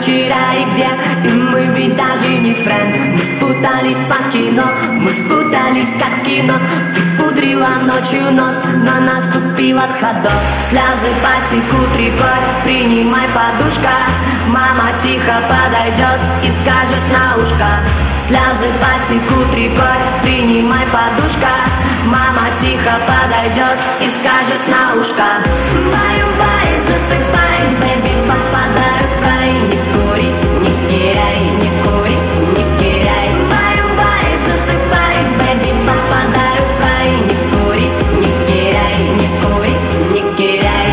вчера и где. И мы ведь даже не френд. Мы спутались под кино, мы спутались как в кино. Ты пудрила ночью нос, но наступил отходос. Слезы потекут рекой, принимай, подушка. Мама тихо подойдет и скажет на ушко. Слезы потекут рекой, принимай, подушка. Мама тихо подойдет и скажет на ушко. Баю-бай, засыпай, бэби, попадаю в рай. Не кури, не теряй, не кури, не теряй. Баю-бай, засыпай, бэби, попадаю в рай. Не кури, не теряй, не кури, не теряй.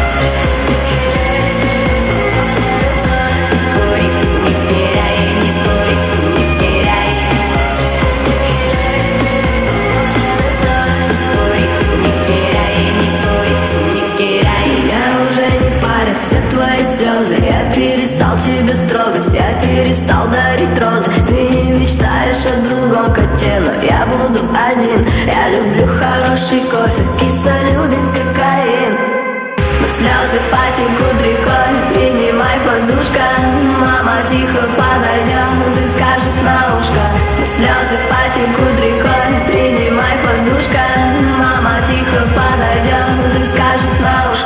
Кури, не теряй, не кури, не теряй. Кури, не теряй, не кури, не теряй. Я уже не парят все твои слезы. Я перестал тебя трогать, я перестал дарить розы. Ты не мечтаешь о другом коте, но я буду один. Я люблю хороший кофе, киса любит кокаин. Но слезы потекут рекой, принимай, подушка. Мама тихо подойдет и скажет на ушко. Но слезы потекут рекой, принимай, подушка. Мама тихо подойдет и скажет на ушко.